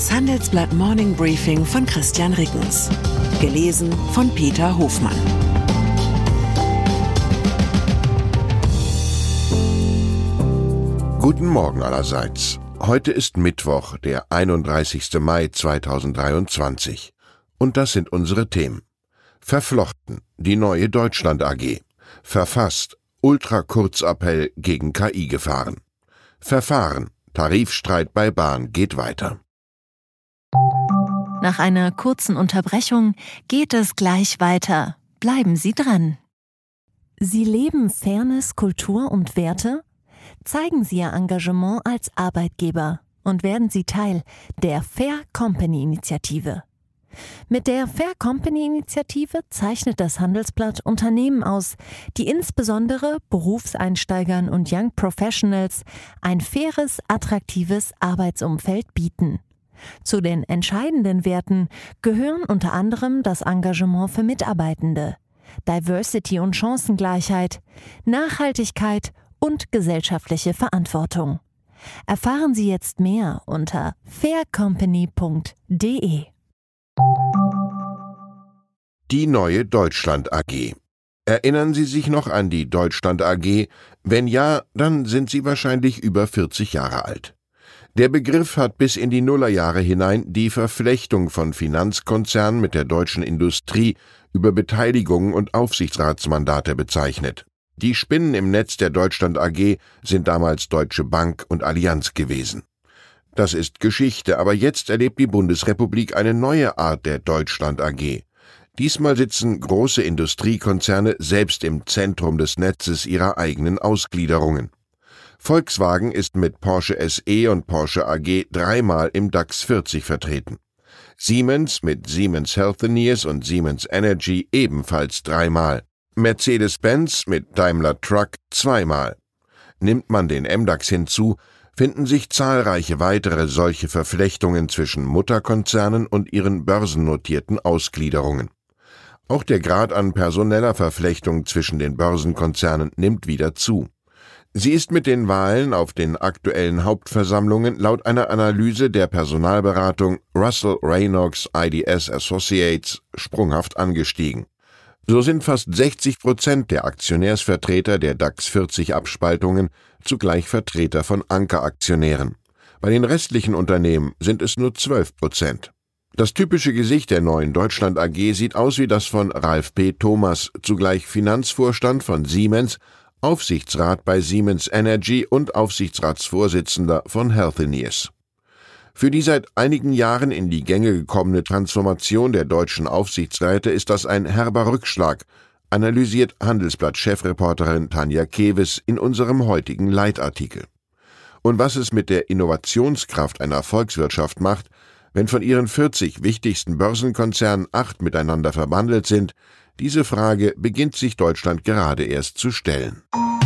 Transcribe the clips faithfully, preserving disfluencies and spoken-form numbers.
Das Handelsblatt Morning Briefing von Christian Rickens. Gelesen von Peter Hofmann. Guten Morgen allerseits. Heute ist Mittwoch, der einunddreißigster Mai zweitausenddreiundzwanzig. Und das sind unsere Themen. Verflochten, die neue Deutschland A G. Verfasst, Ultrakurzappell gegen K I-Gefahren. Verfahren, Tarifstreit bei Bahn geht weiter. Nach einer kurzen Unterbrechung geht es gleich weiter. Bleiben Sie dran. Sie leben Fairness, Kultur und Werte? Zeigen Sie Ihr Engagement als Arbeitgeber und werden Sie Teil der Fair Company Initiative. Mit der Fair Company Initiative zeichnet das Handelsblatt Unternehmen aus, die insbesondere Berufseinsteigern und Young Professionals ein faires, attraktives Arbeitsumfeld bieten. Zu den entscheidenden Werten gehören unter anderem das Engagement für Mitarbeitende, Diversity und Chancengleichheit, Nachhaltigkeit und gesellschaftliche Verantwortung. Erfahren Sie jetzt mehr unter fair company punkt de. Die neue Deutschland A G. Erinnern Sie sich noch an die Deutschland A G? Wenn ja, dann sind Sie wahrscheinlich über vierzig Jahre alt. Der Begriff hat bis in die Nullerjahre hinein die Verflechtung von Finanzkonzernen mit der deutschen Industrie über Beteiligungen und Aufsichtsratsmandate bezeichnet. Die Spinnen im Netz der Deutschland A G sind damals Deutsche Bank und Allianz gewesen. Das ist Geschichte, aber jetzt erlebt die Bundesrepublik eine neue Art der Deutschland A G. Diesmal sitzen große Industriekonzerne selbst im Zentrum des Netzes ihrer eigenen Ausgliederungen. Volkswagen ist mit Porsche S E und Porsche A G dreimal im DAX vierzig vertreten. Siemens mit Siemens Healthineers und Siemens Energy ebenfalls dreimal. Mercedes-Benz mit Daimler Truck zweimal. Nimmt man den M DAX hinzu, finden sich zahlreiche weitere solche Verflechtungen zwischen Mutterkonzernen und ihren börsennotierten Ausgliederungen. Auch der Grad an personeller Verflechtung zwischen den Börsenkonzernen nimmt wieder zu. Sie ist mit den Wahlen auf den aktuellen Hauptversammlungen laut einer Analyse der Personalberatung Russell Reynolds I D S Associates sprunghaft angestiegen. So sind fast sechzig Prozent der Aktionärsvertreter der DAX vierzig Abspaltungen zugleich Vertreter von Ankeraktionären. Bei den restlichen Unternehmen sind es nur zwölf Prozent. Das typische Gesicht der neuen Deutschland A G sieht aus wie das von Ralf P. Thomas, zugleich Finanzvorstand von Siemens, Aufsichtsrat bei Siemens Energy und Aufsichtsratsvorsitzender von Healthineers. Für die seit einigen Jahren in die Gänge gekommene Transformation der deutschen Aufsichtsräte ist das ein herber Rückschlag, analysiert Handelsblatt-Chefreporterin Tanja Kewes in unserem heutigen Leitartikel. Und was es mit der Innovationskraft einer Volkswirtschaft macht, wenn von ihren vierzig wichtigsten Börsenkonzernen acht miteinander verbandelt sind, diese Frage beginnt sich Deutschland gerade erst zu stellen.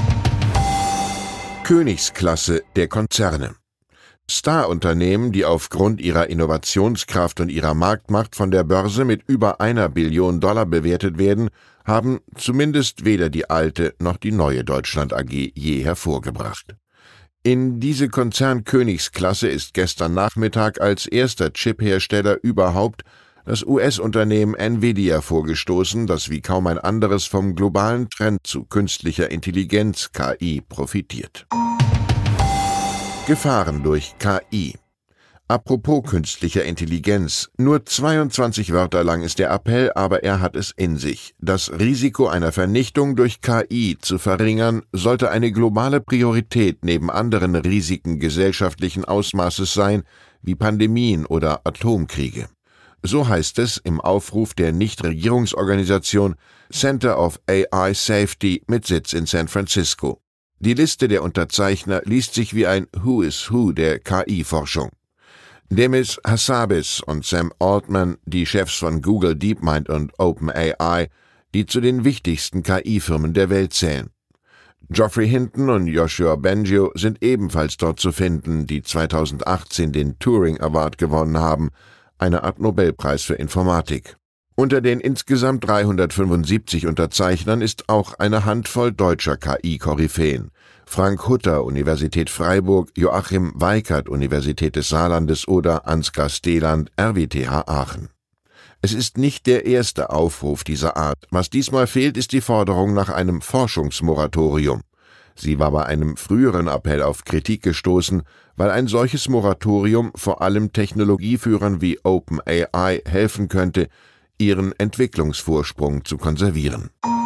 Königsklasse der Konzerne. Star-Unternehmen, die aufgrund ihrer Innovationskraft und ihrer Marktmacht von der Börse mit über einer Billion Dollar bewertet werden, haben zumindest weder die alte noch die neue Deutschland A G je hervorgebracht. In diese Konzernkönigsklasse ist gestern Nachmittag als erster Chiphersteller überhaupt das U S-Unternehmen Nvidia vorgestoßen, das wie kaum ein anderes vom globalen Trend zu künstlicher Intelligenz K I profitiert. Gefahren durch K I. Apropos künstlicher Intelligenz, nur zweiundzwanzig Wörter lang ist der Appell, aber er hat es in sich. Das Risiko einer Vernichtung durch K I zu verringern, sollte eine globale Priorität neben anderen Risiken gesellschaftlichen Ausmaßes sein, wie Pandemien oder Atomkriege. So heißt es im Aufruf der Nichtregierungsorganisation Center of A I Safety mit Sitz in San Francisco. Die Liste der Unterzeichner liest sich wie ein Who is Who der K I-Forschung. Demis Hassabis und Sam Altman, die Chefs von Google, DeepMind und OpenAI, die zu den wichtigsten K I-Firmen der Welt zählen. Geoffrey Hinton und Yoshua Bengio sind ebenfalls dort zu finden, die zweitausendachtzehn den Turing Award gewonnen haben, eine Art Nobelpreis für Informatik. Unter den insgesamt dreihundertfünfundsiebzig Unterzeichnern ist auch eine Handvoll deutscher K I-Koryphäen. Frank Hutter, Universität Freiburg, Joachim Weikert, Universität des Saarlandes oder Ansgar Steland, R W T H Aachen. Es ist nicht der erste Aufruf dieser Art. Was diesmal fehlt, ist die Forderung nach einem Forschungsmoratorium. Sie war bei einem früheren Appell auf Kritik gestoßen, weil ein solches Moratorium vor allem Technologieführern wie OpenAI helfen könnte, ihren Entwicklungsvorsprung zu konservieren.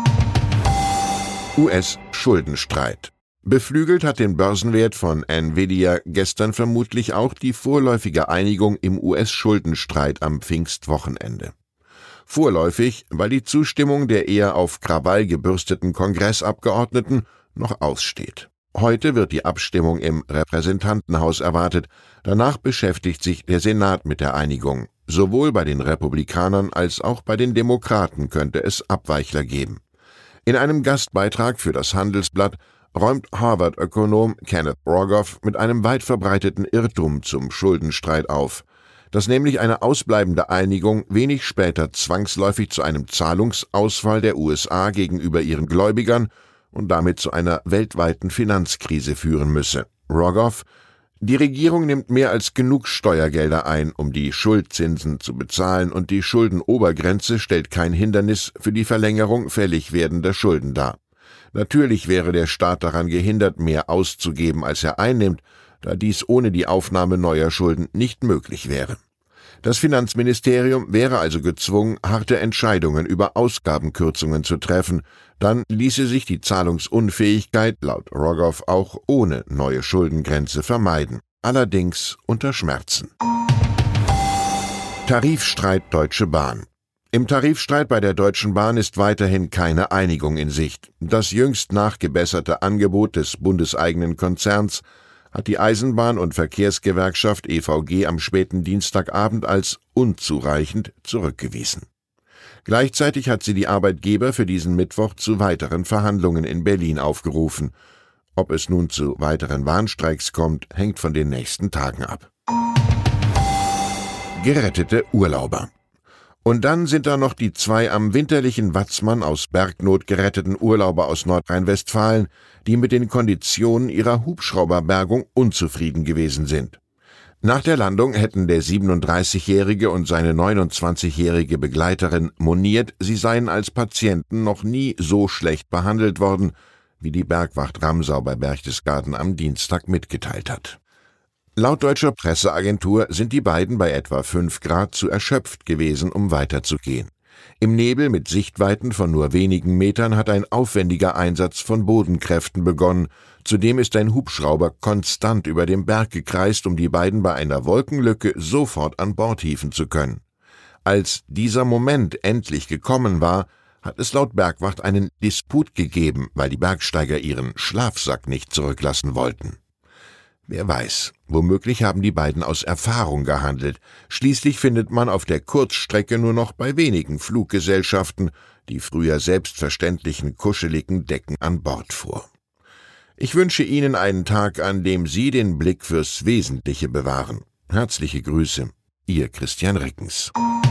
U S-Schuldenstreit. Beflügelt hat den Börsenwert von Nvidia gestern vermutlich auch die vorläufige Einigung im U S-Schuldenstreit am Pfingstwochenende. Vorläufig, weil die Zustimmung der eher auf Krawall gebürsteten Kongressabgeordneten noch aussteht. Heute wird die Abstimmung im Repräsentantenhaus erwartet. Danach beschäftigt sich der Senat mit der Einigung. Sowohl bei den Republikanern als auch bei den Demokraten könnte es Abweichler geben. In einem Gastbeitrag für das Handelsblatt räumt Harvard-Ökonom Kenneth Rogoff mit einem weit verbreiteten Irrtum zum Schuldenstreit auf, dass nämlich eine ausbleibende Einigung wenig später zwangsläufig zu einem Zahlungsausfall der U S A gegenüber ihren Gläubigern und damit zu einer weltweiten Finanzkrise führen müsse. Rogoff: Die Regierung nimmt mehr als genug Steuergelder ein, um die Schuldzinsen zu bezahlen, und die Schuldenobergrenze stellt kein Hindernis für die Verlängerung fällig werdender Schulden dar. Natürlich wäre der Staat daran gehindert, mehr auszugeben, als er einnimmt, da dies ohne die Aufnahme neuer Schulden nicht möglich wäre. Das Finanzministerium wäre also gezwungen, harte Entscheidungen über Ausgabenkürzungen zu treffen, dann ließe sich die Zahlungsunfähigkeit laut Rogoff auch ohne neue Schuldengrenze vermeiden, allerdings unter Schmerzen. Tarifstreit Deutsche Bahn. Im Tarifstreit bei der Deutschen Bahn ist weiterhin keine Einigung in Sicht. Das jüngst nachgebesserte Angebot des bundeseigenen Konzerns hat die Eisenbahn- und Verkehrsgewerkschaft E V G am späten Dienstagabend als unzureichend zurückgewiesen. Gleichzeitig hat sie die Arbeitgeber für diesen Mittwoch zu weiteren Verhandlungen in Berlin aufgerufen. Ob es nun zu weiteren Warnstreiks kommt, hängt von den nächsten Tagen ab. Gerettete Urlauber. Und dann sind da noch die zwei am winterlichen Watzmann aus Bergnot geretteten Urlauber aus Nordrhein-Westfalen, die mit den Konditionen ihrer Hubschrauberbergung unzufrieden gewesen sind. Nach der Landung hätten der siebenunddreißigjährige und seine neunundzwanzigjährige Begleiterin moniert, sie seien als Patienten noch nie so schlecht behandelt worden, wie die Bergwacht Ramsau bei Berchtesgaden am Dienstag mitgeteilt hat. Laut deutscher Presseagentur sind die beiden bei etwa fünf Grad zu erschöpft gewesen, um weiterzugehen. Im Nebel mit Sichtweiten von nur wenigen Metern hat ein aufwendiger Einsatz von Bodenkräften begonnen. Zudem ist ein Hubschrauber konstant über dem Berg gekreist, um die beiden bei einer Wolkenlücke sofort an Bord hieven zu können. Als dieser Moment endlich gekommen war, hat es laut Bergwacht einen Disput gegeben, weil die Bergsteiger ihren Schlafsack nicht zurücklassen wollten. Wer weiß, womöglich haben die beiden aus Erfahrung gehandelt. Schließlich findet man auf der Kurzstrecke nur noch bei wenigen Fluggesellschaften die früher selbstverständlichen kuscheligen Decken an Bord vor. Ich wünsche Ihnen einen Tag, an dem Sie den Blick fürs Wesentliche bewahren. Herzliche Grüße, Ihr Christian Rickens.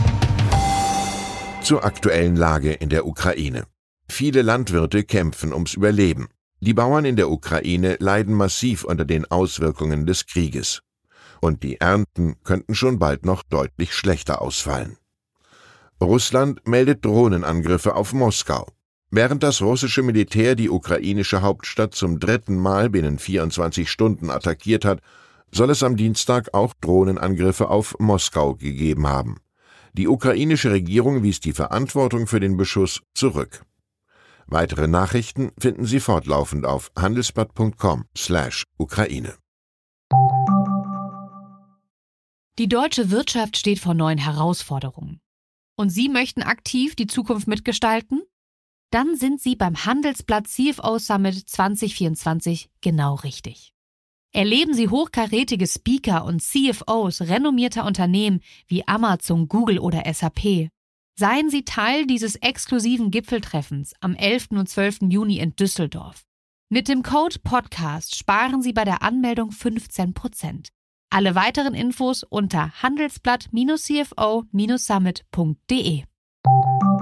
Zur aktuellen Lage in der Ukraine. Viele Landwirte kämpfen ums Überleben. Die Bauern in der Ukraine leiden massiv unter den Auswirkungen des Krieges. Und die Ernten könnten schon bald noch deutlich schlechter ausfallen. Russland meldet Drohnenangriffe auf Moskau. Während das russische Militär die ukrainische Hauptstadt zum dritten Mal binnen vierundzwanzig Stunden attackiert hat, soll es am Dienstag auch Drohnenangriffe auf Moskau gegeben haben. Die ukrainische Regierung wies die Verantwortung für den Beschuss zurück. Weitere Nachrichten finden Sie fortlaufend auf handelsblatt punkt com slash Ukraine. Die deutsche Wirtschaft steht vor neuen Herausforderungen. Und Sie möchten aktiv die Zukunft mitgestalten? Dann sind Sie beim Handelsblatt C F O Summit zwanzig vierundzwanzig genau richtig. Erleben Sie hochkarätige Speaker und C F Os renommierter Unternehmen wie Amazon, Google oder S A P. Seien Sie Teil dieses exklusiven Gipfeltreffens am elften und zwölften Juni in Düsseldorf. Mit dem Code Podcast sparen Sie bei der Anmeldung fünfzehn Prozent. Alle weiteren Infos unter handelsblatt Bindestrich c f o Bindestrich summit punkt de.